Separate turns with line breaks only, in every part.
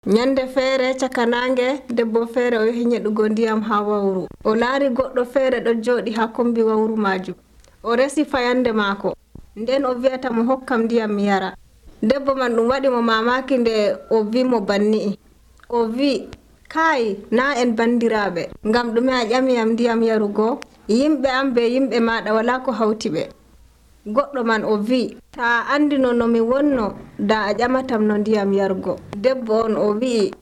Nyande feere caka nange debbo feere o yahi nyeɗugo ndiyam ha wawru. O laari goɗɗo feere ɗo jooɗi ha kombi wawru majum. O resi fayande maako. Nden o wi'ata mo hokkam ndiyam mi yara. Debbo man ɗum waɗi mo mamaki nde o wi mo banni'i. O wi kai na en bandiraɓe ngam ɗume a ƴamiyam ndiyam yarugo. Yimɓe am be yimɓe maɗa wala ko hawti ɓe. Goɗɗo man o wi ta andino no mi wonno da a ƴamatam no ndiyam yarugo. Debbo on o wi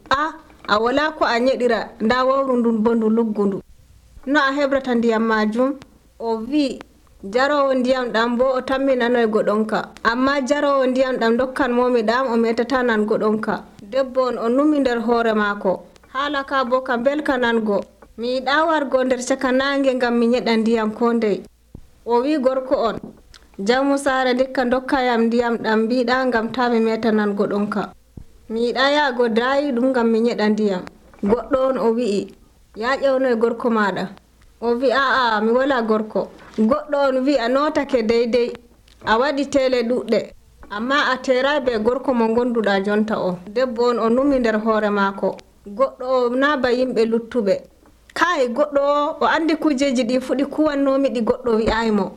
a wala ko a nyeɗira nda wawru ndun bo ndu luggundu. No a hebrata ndiyam majum? O wi jarowo ndiyam ɗam bo o tammi nanoygo ɗonka. Amma jarowo ndiyam ɗam dokkan momi ɗam o metata nango ɗonka. Debbo on o numi nder hoore maako. Haala ka bo ka belka nango. Mi yiɗa wargo nder caka nange ngam mi nyeɗa ndiyam ko ndey. O wi gorko on jawmu saare ndikka dokkayam ndiyam ɗam mbiɗa ngam ta mi meta nango ɗonka. Mi yiɗa yaago daayi ɗum ngam mi nyeɗa ndiyam. Goɗɗo on o wi'i ya ƴewnoy gorko maɗa. O wi a'a mi wala gorko. Goɗɗo on wi a notake deydey. A waɗi tele ɗuɗɗe. Amma a teray be gorko mo gonduɗa jonta o. Debbo on o numi nder hoore maako. Goɗɗo o naaba yimɓe luttuɓe. Kai goɗɗo o andi kujeji ɗi fuɗi kuwannomi ɗi goɗɗo wi'aymo.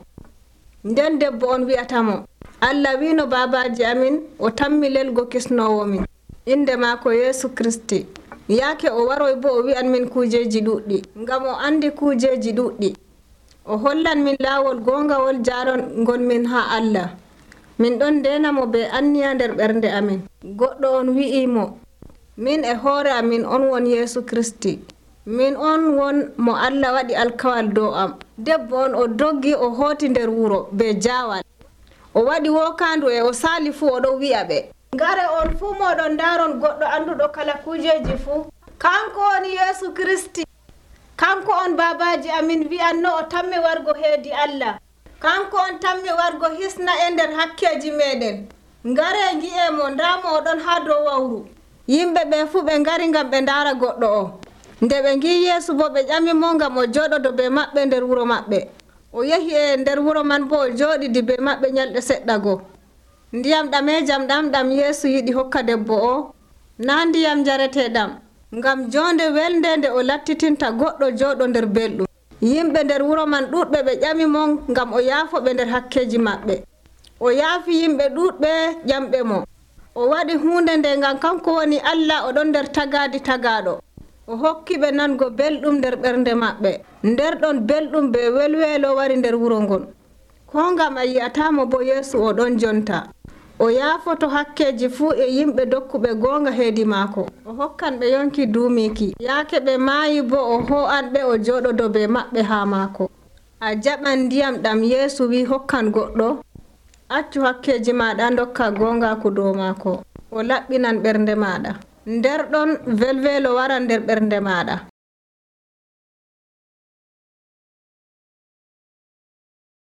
Nden debbo on wi'ata mo Allah wino babaji amin o tammi lelgo kisnowo min. Inde maako Yesu Kristi. Yaake o waroy bo o wi'an min kujeji ɗuɗɗi. Ngam o andi kujeji ɗuɗɗi. O hollan min laawol gongawol jarongol min ha Allah. Min ɗon ndenamo be anniya nder ɓernde amin. Goɗɗo on wi'imo min e hoore amin on won Yesu Kristi. Min on won mo Allah waɗi alkawal dow am. Debbo on o doggi o hooti nder wuro be jawal. O waɗi wokandu e o sali fu o ɗo wi'a ɓe. Ngare on fu moɗon daron goɗɗo anduɗo kala kujeji fu. Kanko on Yesu Kristi. Kanko on babaji amin wi'anno o tammi wargo heedi Allah. Kanko on tammi wargo hisna e nder hakkeji meɗen. Ngare ngi'emo ndamo oɗon ha dow wawru. Yimɓe ɓe fu ɓe ngari ngam ɓe ndara goɗɗo o. Nde ɓe ngi Yesu bo ɓe ƴami mo ngam o joɗodo be maɓɓe nder wuro maɓɓe. O yehi e nder wuro man bo o joɗidi be maɓɓe nyalɗe seɗɗa go. Ndiyam ɗamejam ɗam Yesu yiɗi hokka debbo o. Na ndiyam jareteɗam. Ngam jonde welde nde o lattitinta goɗɗo joɗo nder belɗum. Yimɓe nder wuro man ɗuɗɓe ɓe ƴami mo ngam o yaafo ɓe nder hakkeji maɓɓe. O yaafi yimɓe ɗuɗɓe ƴamɓe mo. O waɗi hunde nde ngam kanko woni Allah o ɗon nder tagadi tagaɗo. O hokki ɓe nango belɗum nder ɓernde maɓɓe. Nder ɗon belɗum be welwelo wari nder wuro ngon. Ko ngam a yi'atamo bo Yesu o ɗon jonta. O yaafoto hakkeji fuu e yimɓe dokkuɓe gonga heedi maako. O hokkan ɓe yonki duumiki. Yaake ɓe maayi bo o ho'an ɓe o joɗodo be maɓɓe ha maako. A jaɓan ndiyam ɗam Yesu wi hokkan goɗɗo. Accu hakkeji maɗa dokka gongaku dow maako. O laɓɓinan ɓernde maɗa. Nder ɗon welwelo waran nder ɓernde maɗa.